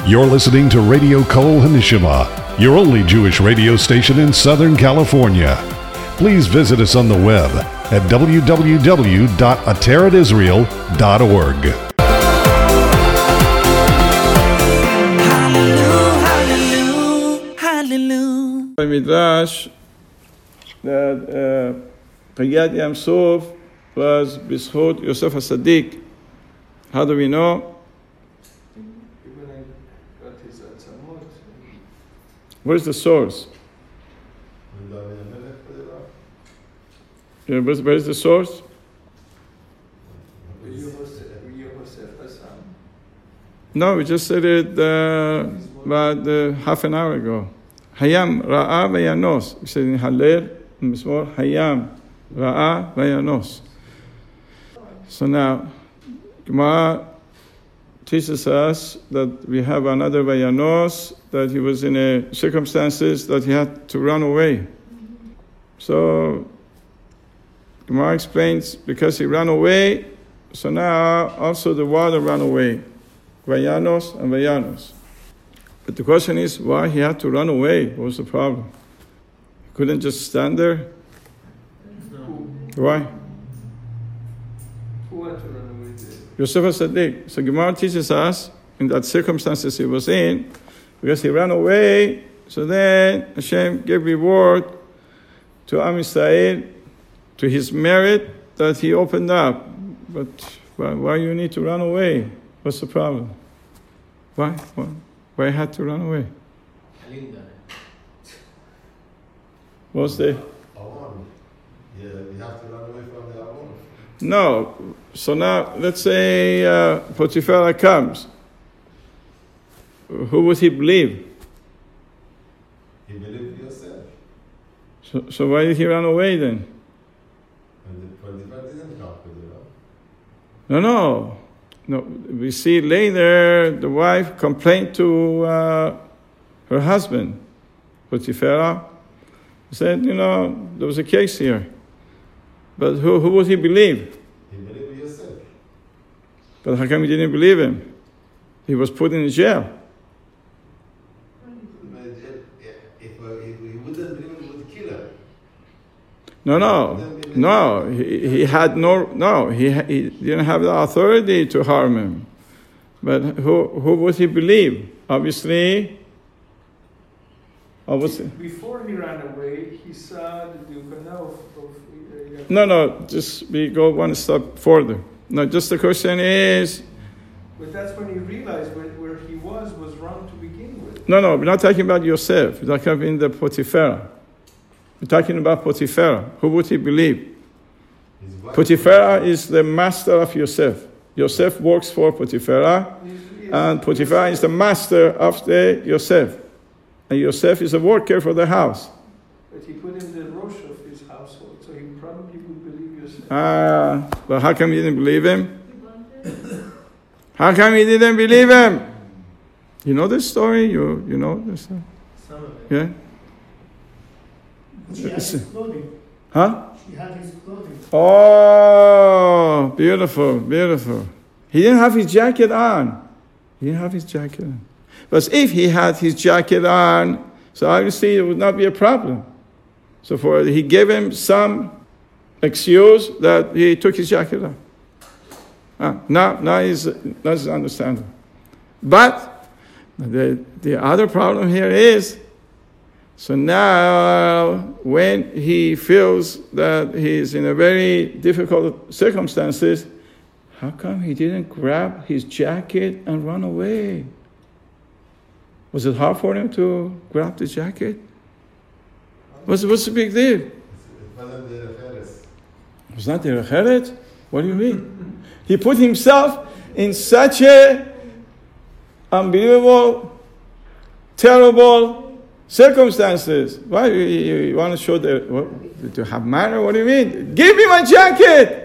You're listening to Radio Kol Hanishima, your only Jewish radio station in Southern California. Please visit us on the web at www.ateradisrael.org. Hallelujah. Midrash that Chagiyat Yam Suf was B'schut Yosef HaSadik. How do we know? Where's the source? Where's the source? No, we just said it about half an hour ago. Hayam Ra'a Vayanos. We said in Hallel, in Mizmor, Hayam Ra'a Vayanos. So now, Gemara teaches us that we have another Vayanos, that he was in a circumstances that he had to run away. So, Gemara explains, because he ran away, so now also the water ran away. Vayanos and Vayanos. But the question is, why he had to run away? What was the problem? He couldn't just stand there? No. Why? Who had to run away? Yosef HaSadik. So Gemara teaches us, in that circumstances he was in, because he ran away, so then Hashem gave reward to Am Yisrael, to his merit that he opened up. But why you need to run away? What's the problem? Why? Why you had to run away? What's the? Yeah, you have to run away from the Avon. No. So now, let's say Potiphar comes. Who would he believe? He believed yourself. So why did he run away then? And the Potiphar didn't come with the law. No. We see later the wife complained to her husband, Potiphar. Said, there was a case here. But who would he believe? He believed yourself. But how come he didn't believe him? He was put in jail. If he wouldn't believe, he would kill her. No. He had he didn't have the authority to harm him. But who would he believe? Obviously. Before he ran away, he saw the Dukanah of No, we go one step further. No, just the question is... But that's when he realized where he was wrong to begin with. No, we're not talking about Yosef. We're talking about the Potiphar. We're talking about Potiphar. Who would he believe? Potiphar is the master of Yosef. Yosef works for Potiphar, and Potiphar is the master of the Yosef. And Yosef is a worker for the house. But he put him the rosh of his household, so he probably would believe Yosef. But how come you didn't believe him? How come you didn't believe him? You know this story? You know this story? Some of it. Yeah? She had his clothing. Huh? She had his clothing. Oh, beautiful. He didn't have his jacket on. But if he had his jacket on, so obviously it would not be a problem. So he gave him some excuse that he took his jacket off. Now it's understandable. But the other problem here is, so now when he feels that he's in a very difficult circumstances, how come he didn't grab his jacket and run away? Was it hard for him to grab the jacket? What's the big deal? It wasn't the Recheres. It was not the Recheret? What do you mean? He put himself in such a unbelievable, terrible circumstances. Why you want to show to have manner? What do you mean? Give me my jacket!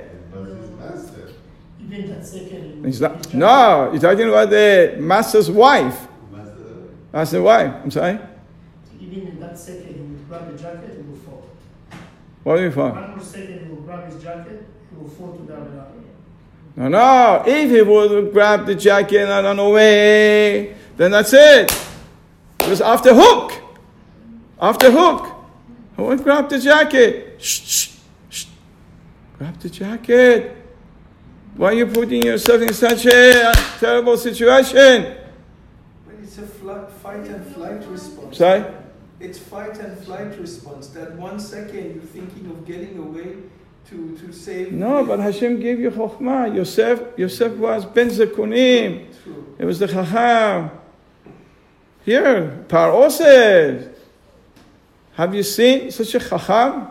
Even that second. No, you're talking about the master's wife. That's the wife. I'm sorry? Even in that second, he would grab the jacket and will fall. What do you fall? One more second, he will grab his jacket, he will fall to the other. No. If he would grab the jacket and run away, then that's it. It was off the hook. Off the hook. I went grab the jacket. Shh. Grab the jacket. Why are you putting yourself in such a terrible situation? But it's a fight and flight response. Sorry? It's fight and flight response. That 1 second you're thinking of getting away to save. No, but Hashem gave you chokhmah. Yosef was ben zekunim. True. It was the chacham. Here, Paro says, have you seen such a chacham?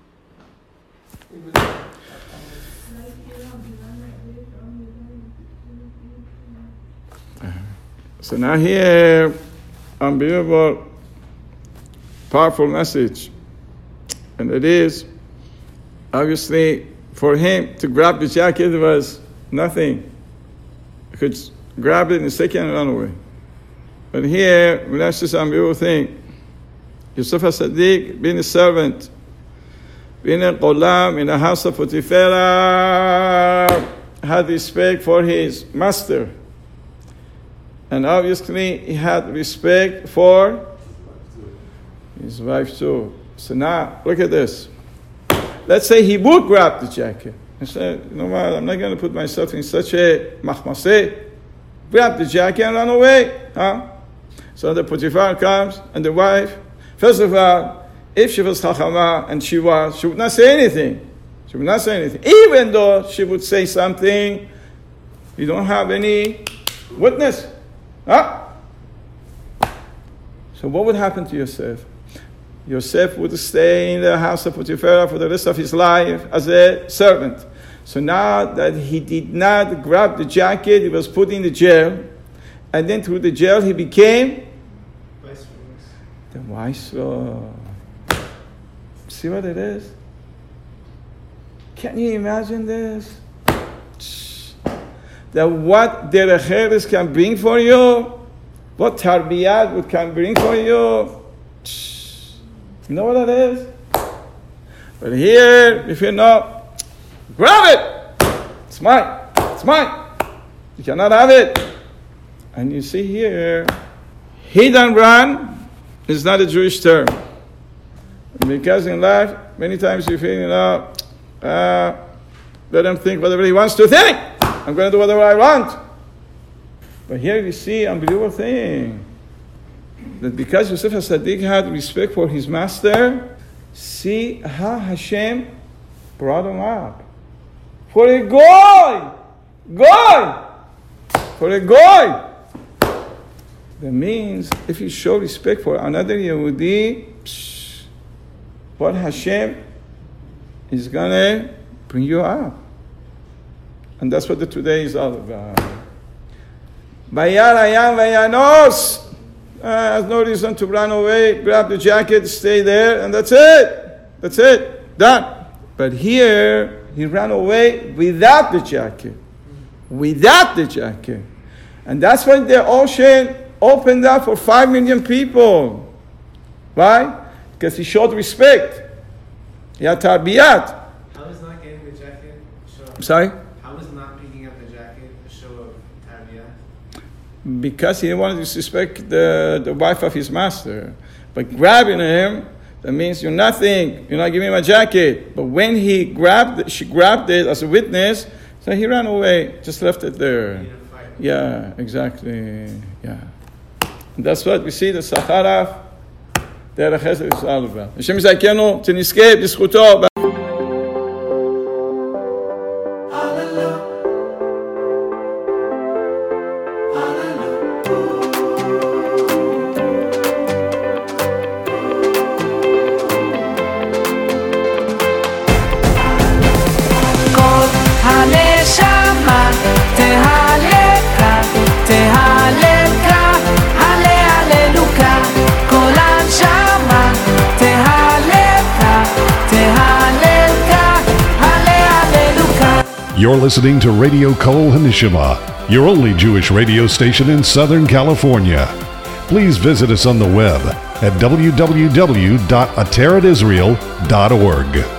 So now here, unbelievable, powerful message. And it is, obviously, for him to grab the jacket was nothing. He could grab it in a second and run away. But here, that's just an unbelievable thing. Yosef HaSadiq, being a servant, being a qolam in the house of Potiphar, had respect for his master. And obviously, he had respect for his wife too. So now, look at this. Let's say he would grab the jacket. He said, you know what, I'm not going to put myself in such a machmaseh. Grab the jacket and run away. Huh? So the Potiphar comes, and the wife, first of all, if she was chachama, and she would not say anything. She would not say anything. Even though she would say something, you don't have any witness. Huh? So what would happen to Yosef? Yosef would stay in the house of Potiphar for the rest of his life as a servant. So now that he did not grab the jacket, he was put in the jail. And then through the jail, he became the viceroy. See what it is? Can you imagine this? That what derech eretz can bring for you, what tarbiyat can bring for you. You know what that is? But here, if you know, grab it. It's mine. It's mine. You cannot have it. And you see here, hit and run is not a Jewish term. Because in life, many times you feel, let him think whatever he wants to think. I'm going to do whatever I want. But here you see an unbelievable thing. That because Yosef HaSadiq had respect for his master, see how Hashem brought him up. For a goy! For a goy! That means if you show respect for another Yehudi, what Hashem is going to bring you up. And that's what the today is all about. Bayar Hayam Vayanos. Has no reason to run away, grab the jacket, stay there, and that's it. That's it. Done. But here, he ran away without the jacket. Without the jacket. And that's when the ocean opened up for 5 million people. Why? Because he showed respect. He had tarbiyat. How is not getting the jacket a show of... Sorry? How is not picking up the jacket a show of tarbiyat? Because he didn't want to disrespect the wife of his master. But grabbing him, that means you're nothing. You're not giving him a jacket. But when she grabbed it as a witness, so he ran away, just left it there. Yeah, exactly. Yeah. And that's what we see the Sacharaf, דרך חסד ישראל ובא. השם יזכנו, שנזכה בזכותו. You're listening to Radio Kol Hanishima, your only Jewish radio station in Southern California. Please visit us on the web at www.ateretisrael.org.